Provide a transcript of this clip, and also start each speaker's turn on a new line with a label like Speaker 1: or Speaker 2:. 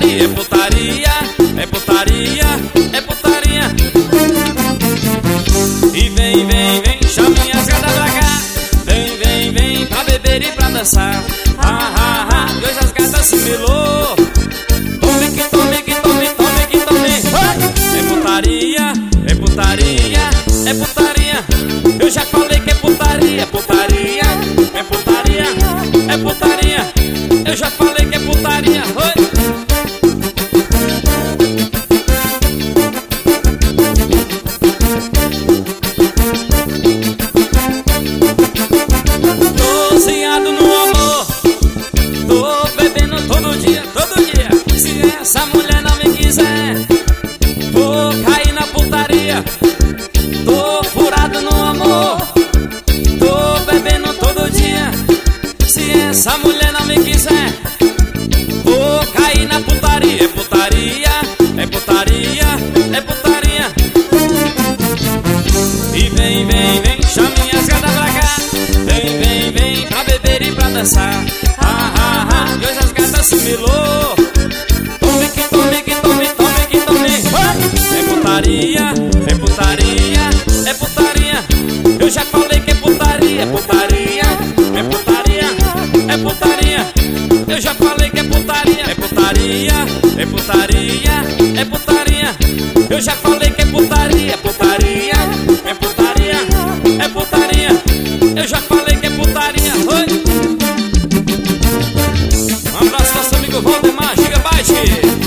Speaker 1: putaria, é putaria, é putaria, é putaria. E vem, vem, vem, chame as gatas pra cá. Vem, vem, vem, pra beber e pra dançar. Ah, ah, ah, dois as gatas se melou. Tome que tome, que tome, tome que tome. É putaria, é putaria, é putaria. Eu já falei que é putaria, putaria, é putaria, é putaria. Eu já falei que é putaria. Oi. Tô ciado no amor, tô bebendo todo dia, todo dia. Se essa mulher não me quiser, vou cair na putaria. Tô furado no amor, tô bebendo todo dia. Se essa mulher não me quiser, vou cair na putaria. É putaria, é putaria, é putaria. E vem, vem, vem, chame as gatas pra cá. Vem, vem, vem, pra beber e pra dançar. Ah, ah, ah, dois as gatas se melou. Tome que tome, que tome, tome que tome. É putaria, é putaria, é putaria. Eu já falei que é putaria, putaria, é putaria, é putaria. Eu já falei que é putaria, é putaria, é putaria, é putaria. Eu já falei que é putaria, putaria, é putaria, é putaria. Eu já falei que é putaria. Oi. Um abraço nosso amigo Valdemar Gigabyte.